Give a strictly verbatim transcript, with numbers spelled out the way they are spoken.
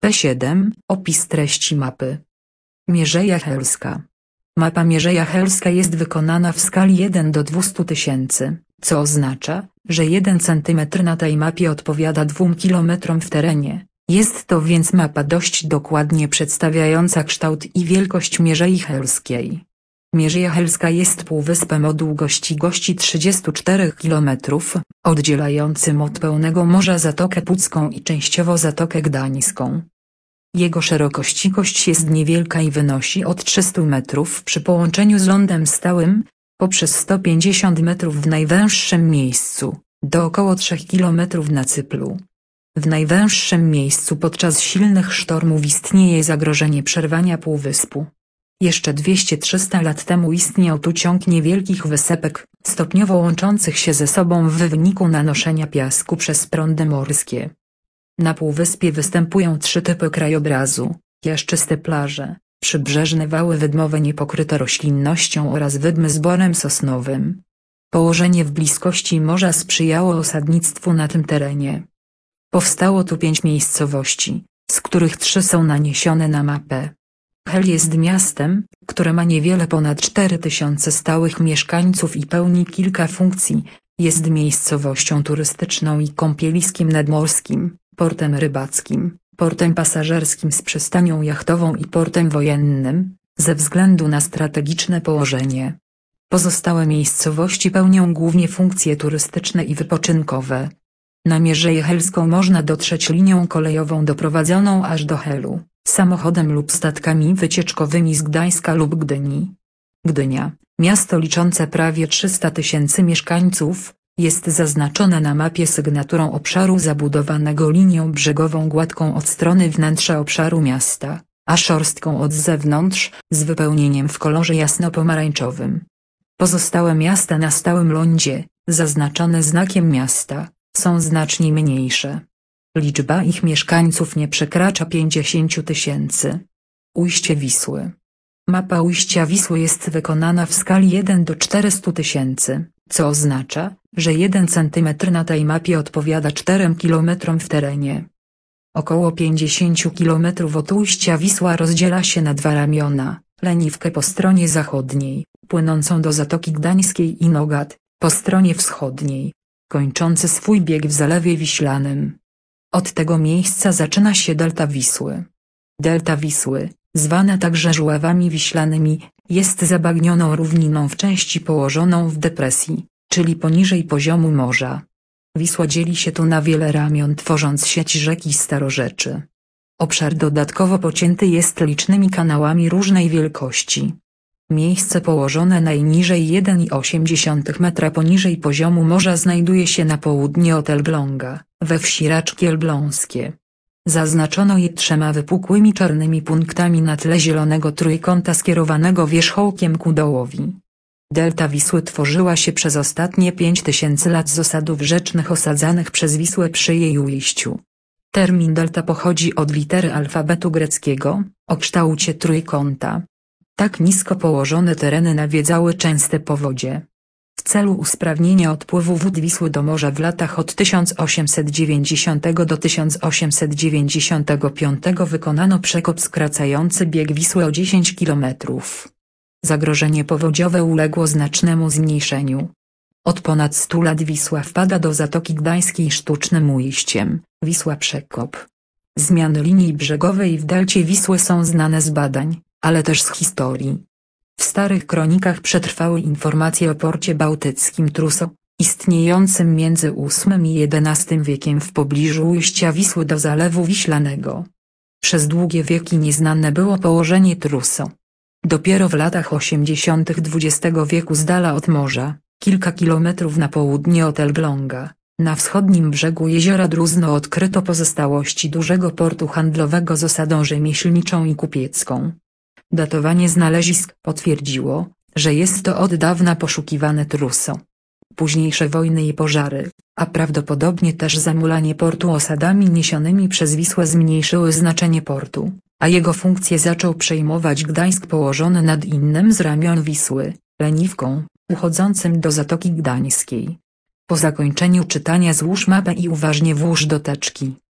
P siedem. Opis treści mapy. Mierzeja Helska. Mapa Mierzeja Helska jest wykonana w skali jeden do dwustu tysięcy, co oznacza, że jeden centymetr na tej mapie odpowiada dwóm kilometrom w terenie. Jest to więc mapa dość dokładnie przedstawiająca kształt i wielkość Mierzei Helskiej. Mierzeja Helska jest półwyspem o długości gości trzydziestu czterech kilometrów, oddzielającym od pełnego morza Zatokę Pucką i częściowo Zatokę Gdańską. Jego szerokość jest niewielka i wynosi od trzystu metrów przy połączeniu z lądem stałym, poprzez sto pięćdziesiąt metrów w najwęższym miejscu, do około trzech kilometrów na Cyplu. W najwęższym miejscu podczas silnych sztormów istnieje zagrożenie przerwania półwyspu. Jeszcze dwieście trzysta lat temu istniał tu ciąg niewielkich wysepek, stopniowo łączących się ze sobą w wyniku nanoszenia piasku przez prądy morskie. Na półwyspie występują trzy typy krajobrazu: piaszczyste plaże, przybrzeżne wały wydmowe niepokryte roślinnością oraz wydmy z borem sosnowym. Położenie w bliskości morza sprzyjało osadnictwu na tym terenie. Powstało tu pięć miejscowości, z których trzy są naniesione na mapę. Hel jest miastem, które ma niewiele ponad cztery tysiące stałych mieszkańców i pełni kilka funkcji. Jest miejscowością turystyczną i kąpieliskiem nadmorskim, portem rybackim, portem pasażerskim z przystanią jachtową i portem wojennym, ze względu na strategiczne położenie. Pozostałe miejscowości pełnią głównie funkcje turystyczne i wypoczynkowe. Na Mierzeję Helską można dotrzeć linią kolejową doprowadzoną aż do Helu, samochodem lub statkami wycieczkowymi z Gdańska lub Gdyni. Gdynia, miasto liczące prawie trzysta tysięcy mieszkańców, jest zaznaczone na mapie sygnaturą obszaru zabudowanego linią brzegową gładką od strony wnętrza obszaru miasta, a szorstką od zewnątrz, z wypełnieniem w kolorze jasno-pomarańczowym. Pozostałe miasta na stałym lądzie, zaznaczone znakiem miasta, są znacznie mniejsze. Liczba ich mieszkańców nie przekracza pięćdziesięciu tysięcy. Ujście Wisły. Mapa ujścia Wisły jest wykonana w skali jeden do czterystu tysięcy, co oznacza, że jeden centymetr na tej mapie odpowiada czterem kilometrom w terenie. Około pięćdziesięciu kilometrów od ujścia Wisła rozdziela się na dwa ramiona: Leniwkę po stronie zachodniej, płynącą do Zatoki Gdańskiej, i Nogat, po stronie wschodniej, kończący swój bieg w Zalewie Wiślanym. Od tego miejsca zaczyna się delta Wisły. Delta Wisły, zwana także Żuławami Wiślanymi, jest zabagnioną równiną w części położoną w depresji, czyli poniżej poziomu morza. Wisła dzieli się tu na wiele ramion, tworząc sieć rzek i starorzeczy. Obszar dodatkowo pocięty jest licznymi kanałami różnej wielkości. Miejsce położone najniżej jeden i osiem dziesiątych metra poniżej poziomu morza znajduje się na południe od Elbląga, we wsi Raczki Elbląskie. Zaznaczono je trzema wypukłymi czarnymi punktami na tle zielonego trójkąta skierowanego wierzchołkiem ku dołowi. Delta Wisły tworzyła się przez ostatnie pięć tysięcy lat z osadów rzecznych osadzanych przez Wisłę przy jej ujściu. Termin delta pochodzi od litery alfabetu greckiego, o kształcie trójkąta. Tak nisko położone tereny nawiedzały częste powodzie. W celu usprawnienia odpływu wód Wisły do morza w latach od tysiąc osiemset dziewięćdziesiątego do tysiąc osiemset dziewięćdziesiątego piątego wykonano przekop skracający bieg Wisły o dziesięć kilometrów. Zagrożenie powodziowe uległo znacznemu zmniejszeniu. Od ponad stu lat Wisła wpada do Zatoki Gdańskiej sztucznym ujściem, Wisła Przekop. Zmiany linii brzegowej w delcie Wisły są znane z badań, ale też z historii. W starych kronikach przetrwały informacje o porcie bałtyckim Truso, istniejącym między ósmym i jedenastym wiekiem w pobliżu ujścia Wisły do Zalewu Wiślanego. Przez długie wieki nieznane było położenie Truso. Dopiero w latach osiemdziesiątych dwudziestego wieku z dala od morza, kilka kilometrów na południe od Elbląga, na wschodnim brzegu jeziora Druzno odkryto pozostałości dużego portu handlowego z osadą rzemieślniczą i kupiecką. Datowanie znalezisk potwierdziło, że jest to od dawna poszukiwane Truso. Późniejsze wojny i pożary, a prawdopodobnie też zamulanie portu osadami niesionymi przez Wisłę zmniejszyły znaczenie portu, a jego funkcję zaczął przejmować Gdańsk położony nad innym z ramion Wisły, Leniwką, uchodzącym do Zatoki Gdańskiej. Po zakończeniu czytania złóż mapę i uważnie włóż do teczki.